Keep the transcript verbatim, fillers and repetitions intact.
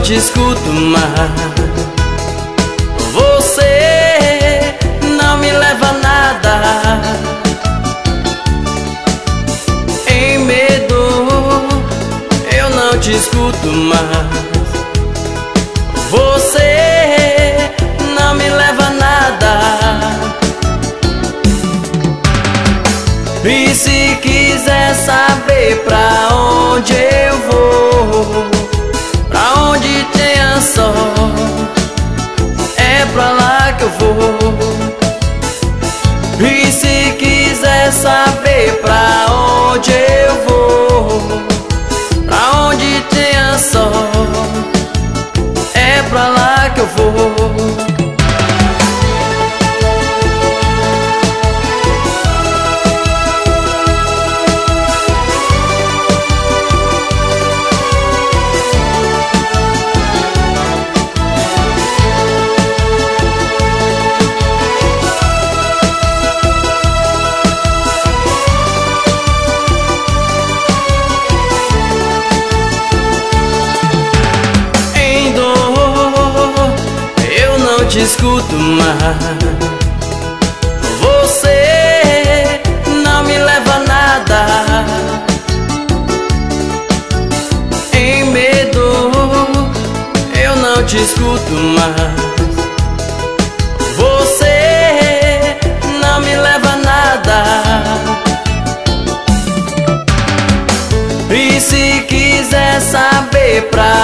te escuto mais. Você não me leva a nada. Em medo eu não te escuto mais. Você não me leva a nada. E se quiser saber pra onde eu vou, pra onde tenha sol, é pra lá que eu vou. E se quiser saber pra onde eu vou, pra onde tenha sol, é pra lá que eu vou. Te escuto mais. Você não me leva a nada. Em medo eu não te escuto mais. Você não me leva a nada. E se quiser saber pra